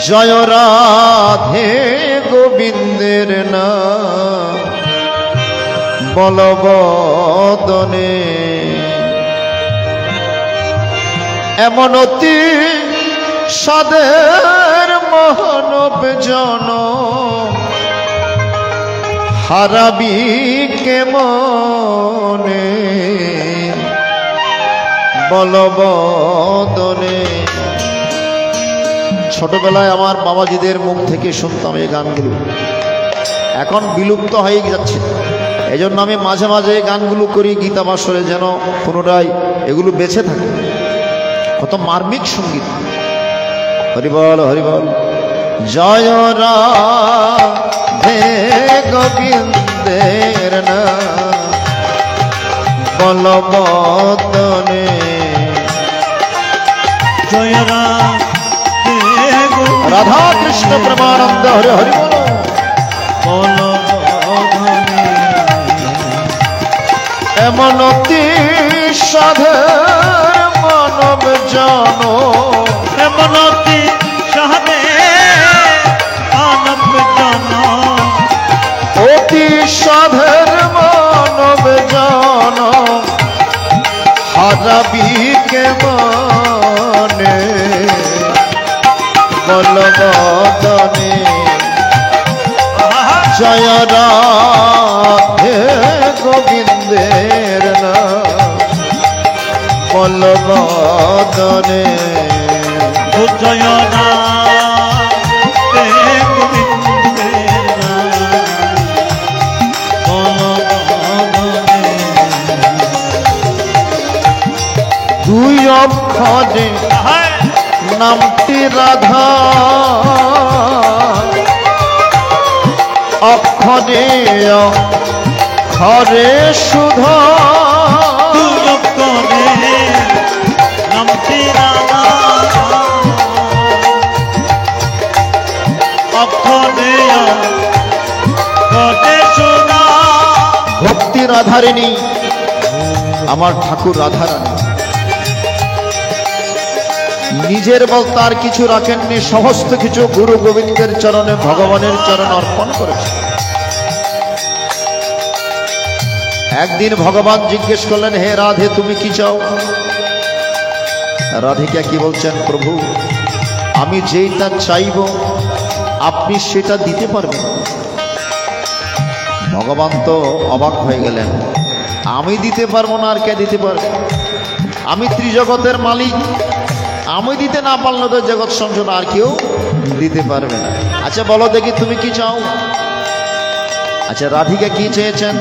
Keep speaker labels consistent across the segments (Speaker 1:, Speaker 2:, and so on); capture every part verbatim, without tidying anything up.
Speaker 1: জয় রাধে গোবিন্দের নাম বলবদনে এমন অতি সাদের মানব জন হারাবি কেমনে বলবদনে। ছোটবেলায় আমার বাবাজিদের মুখ থেকে শুনতাম এই গানগুলো, এখন বিলুপ্ত হয়ে যাচ্ছে। এই জন্য আমি মাঝে মাঝে গানগুলো করি গীতা বাসরে, যেন পুনরায় এগুলো বেঁচে থাকে। কত মার্মিক সঙ্গীত। হরিবল হরিবল। জয় রাধে গোবিন্দের নাম বলবদনে।
Speaker 2: জয় রাধে
Speaker 1: রাধা কৃষ্ণ প্রেমানন্দ হরে হরি বল।
Speaker 2: বলবদনে
Speaker 1: এমন অতি সাধের মানব জন
Speaker 2: এমন অতি সাধে মানব জন
Speaker 1: অতি সাধের মানব জন হারাবি কেমনে বলবদনে। জয় রাধে গোবিন্দের নাম বলবদনে।
Speaker 2: জয় রাধে গোবিন্দের নাম বলবদনে।
Speaker 1: দুই অক্ষরে নামটি রাধা অক্ষরে অক্ষরে সুধা।
Speaker 2: দুই অক্ষরে নামটি রাধা অক্ষরে অক্ষরে সুধা।
Speaker 1: ভক্তি রাধারিণী আমার ঠাকুর রাধারানী নিজের বলতে আর কিছু রাখেননি, সমস্ত কিছু গুরু গোবিন্দের চরণে ভগবানের চরণে অর্পণ করেছে। একদিন ভগবান জিজ্ঞেস করলেন, হে রাধে তুমি কি চাও? রাধিকা কি বলছেন, প্রভু আমি যেটা চাইব আপনি সেটা দিতে পারবেন। ভগবান তো অবাক হয়ে গেলেন, আমি দিতে পারবো না আর কে দিতে পারবে? আমি ত্রিজগতের মালিক, আমি দিতে না পারলে তো জগৎ সংসার আর কেউ দিতে পারবে না। আচ্ছা বলো দেখি তুমি কি চাও? আচ্ছা রাধিকা কি চেয়েছেন?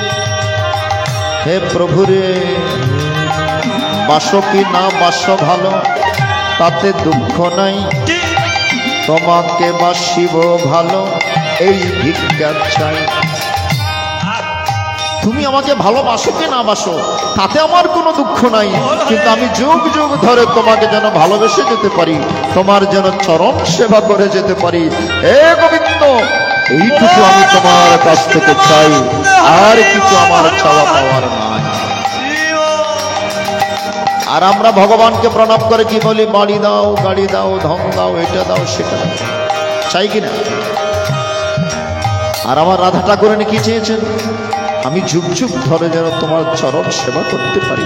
Speaker 1: হে প্রভু রে, বাসো কি না বাসো ভালো তাতে দুঃখ নাই, তোমাকে বাসিব ভালো এই ভিক্ষা চাই। তুমি আমাকে ভালোবাসো কি না বাসো তাতে আমার কোনো দুঃখ নাই, কিন্তু আমি যুগ যুগ ধরে তোমাকে যেন ভালোবেসে যেতে পারি, তোমার যেন চরণ সেবা করে যেতে পারি। হে গোবিন্দ, এইটুকু আমি তোমার কাছ থেকে চাই, আর কিছু আমার চাওয়া পাওয়ার নাই। আর আমরা ভগবানকে প্রণাম করে কি বলি? বাড়ি দাও, গাড়ি দাও, ধন দাও, এটা দাও, সেটা দাও, চাই কিনা? আর আমার রাধা ঠাকুরানী কি চেয়েছেন? আমি যুগ যুগ ধরে যেন তোমার চরণ সেবা করতে পারি,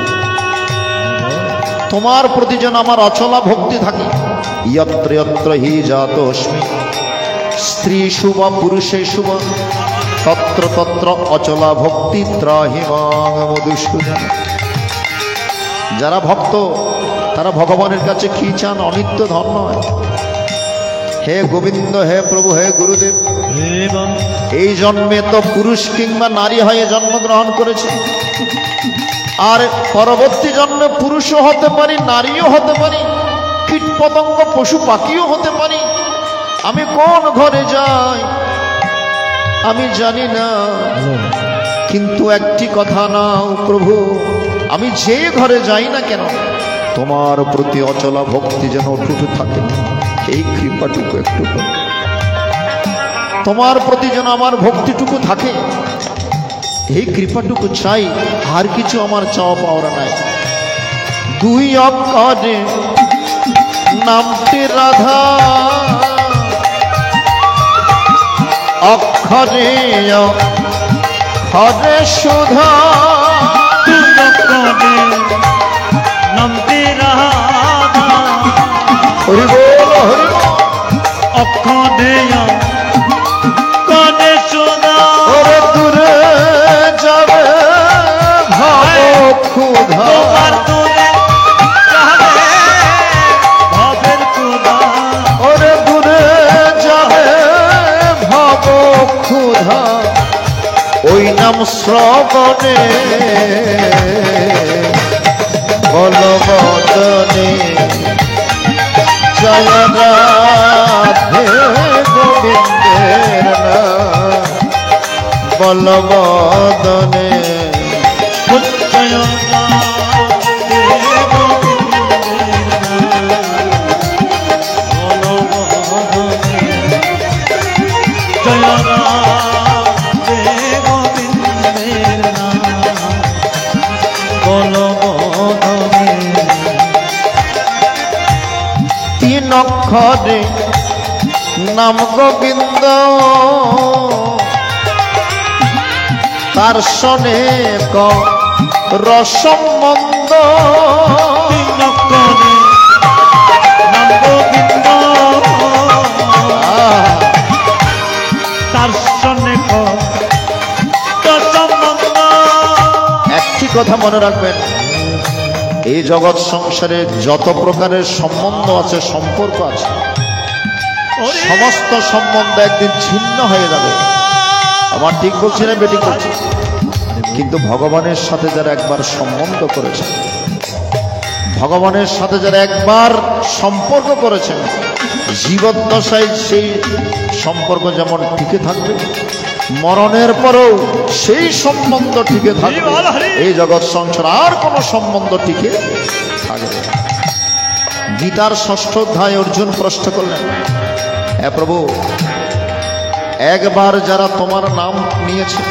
Speaker 1: তোমার প্রতি যেন আমার অচলা ভক্তি থাকে। যত্র যত্র হি জাতস্মি স্ত্রী শুভ পুরুষে শুভ তত্র তত্র অচলা ভক্তি ত্রাহি মাং মধুসূদন। যারা ভক্ত তারা ভগবানের কাছে কি চান? অনিত্য ধন নয়। হে গোবিন্দ, হে প্রভু, হে গুরুদেব, এই জন্মে তো পুরুষ কিংবা নারী হয়ে জন্মগ্রহণ করেছে, আর পরবর্তী জন্মে পুরুষও হতে পারি, নারীও হতে পারি, কীট পতঙ্গ পশু পাখিও হতে পারি। আমি কোন ঘরে যাই আমি জানি না, কিন্তু একটি কথা নাও প্রভু, আমি যে ঘরে যাই না কেন তোমার প্রতি অচলা ভক্তি যেন অটুট থাকে, এই কৃপাটুকু একটু করো। তোমার প্রতি যেন আমার ভক্তিটুকু থাকে, এই কৃপাটুকু চাই, আর কিছু আমার চাওয়া পাওয়ার নাই। দুই অক্ষরে নামটি রাধা খরে খরে সুধা
Speaker 2: তুলকনে নামতে রাধা
Speaker 1: হরি বল হরি বল।
Speaker 2: অক্ষনে কনে সোনা
Speaker 1: ওরে দূরে যাবে ভাব ক্ষুধা
Speaker 2: তোমার দূরে যাবে ভবের ক্ষুধা
Speaker 1: ওরে দূরে যাবে ভাব ক্ষুধা ওই নাম শ্রবণে বলবদনে জয় রাধে গোবিন্দের নাম বলবদনে
Speaker 2: জয় রাধে গোবিন্দের নাম বলবদনে জয় রাধে গোবিন্দের নাম বলবদনে
Speaker 1: তিন অক্ষরে নাম গোবিন্দ তার সনে ক রসমন্দ
Speaker 2: তিলকনে নাম গোবিন্দ তার সনে সম্বন্ধ
Speaker 1: একটি কথা মনে রাখবেন, এই জগৎ সংসারে যত প্রকারের সম্বন্ধ আছে, সম্পর্ক আছে, সমস্ত সম্বন্ধ একদিন ছিন্ন হয়ে যাবে। আমার ঠিক বলছি না বেটি করছি? কিন্তু ভগবানের সাথে যারা একবার সম্বন্ধ করেছে, ভগবানের সাথে যারা একবার সম্পর্ক করেছেন, জীবদ্দশায় সেই সম্পর্ক যেমন টিকে থাকবে, মরণের পরেও সেই সম্বন্ধ টিকে থাকবে। এই জগৎ সংসার আর কোনো সম্বন্ধ টিকে থাকবে না। গীতার ষষ্ঠ অধ্যায় অর্জুন প্রশ্ন করলেন, হে প্রভু, একবার যারা তোমার নাম নিয়েছে,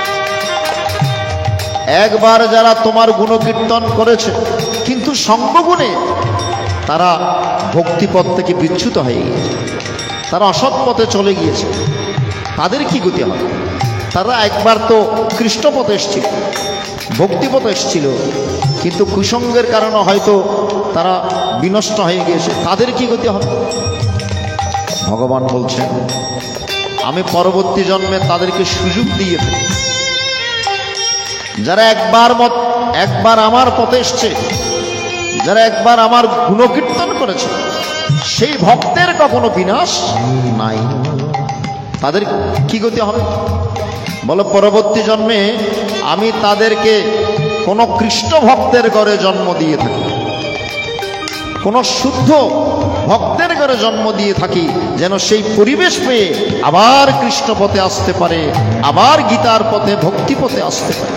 Speaker 1: একবার যারা তোমার গুণকীর্তন করেছে, কিন্তু সঙ্গগুণে তারা ভক্তিপথ থেকে বিচ্যুত হয়ে গিয়েছে, তারা অসৎ পথে চলে গিয়েছে, তাদের কি গতি হবে? তারা একবার তো কৃষ্ণপথে এসেছিল, ভক্তিপথে এসেছিল, কিন্তু কুসঙ্গের কারণে হয়তো তারা বিনষ্ট হয়ে গিয়েছে, তাদের কি গতি হবে? ভগবান বলছেন, আমি পরবর্তী জন্মে তাদেরকে সুযোগ দিয়ে দেব। যারা একবার মত একবার আমার পথে এসছে, যারা একবার আমার গুণকীর্তন করেছে, সেই ভক্তের কখনো বিনাশ নাই। তাদের কি গতি হবে? বলো, পরবর্তী জন্মে আমি তাদেরকে কোনো কৃষ্ণ ভক্তের ঘরে জন্ম দিয়ে থাকি, কোনো শুদ্ধ ভক্তের ঘরে জন্ম দিয়ে থাকি, যেন সেই পরিবেশ পেয়ে আবার কৃষ্ণ পথে আসতে পারে, আবার গীতার পথে ভক্তি পথে আসতে পারে।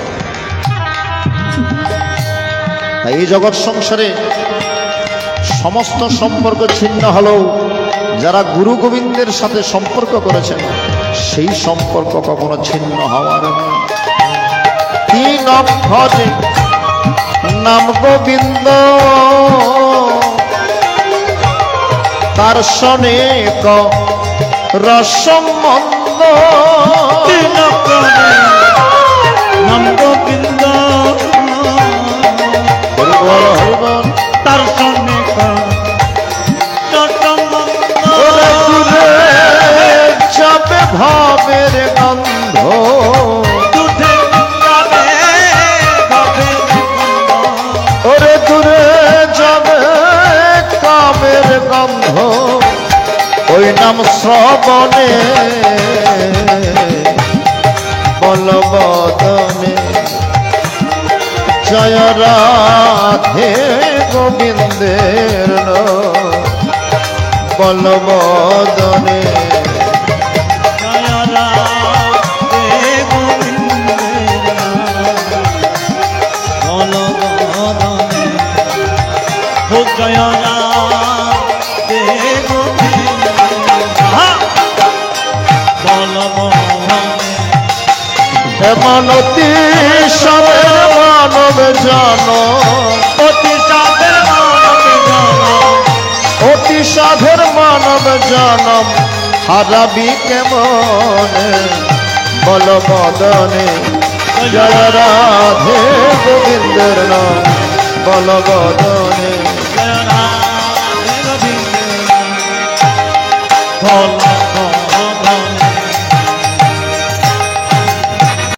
Speaker 1: তাই এই জগৎ সংসারে সমস্ত সম্পর্ক ছিন্ন হলেও যারা গুরু গোবিন্দের সাথে সম্পর্ক করেছেন, সেই সম্পর্ক কখনো ছিন্ন হওয়ার নয়। তিন অক্ষরে নাম গোবিন্দ তার সনে ক রসমন্দ
Speaker 2: তিলকনে নাম গোবিন্দ তার সনে
Speaker 1: ওরে দূরে যাবে ভাবের গন্ধ, ওরে দূরে যাবে কামের গন্ধ, ওই নাম শ্রবণে বলবদনে জয় রাধে গোবিন্দের নাম বলবদনে মানতি সবের মানব জানো,
Speaker 2: অতি সাধের মানব জানম,
Speaker 1: অতি সাধের মানব জানম হারাবি কেমন, বল বদনে জয় রাধে গোবিন্দের নাম বল বদনে
Speaker 2: জয় রাধে গোবিন্দ। বল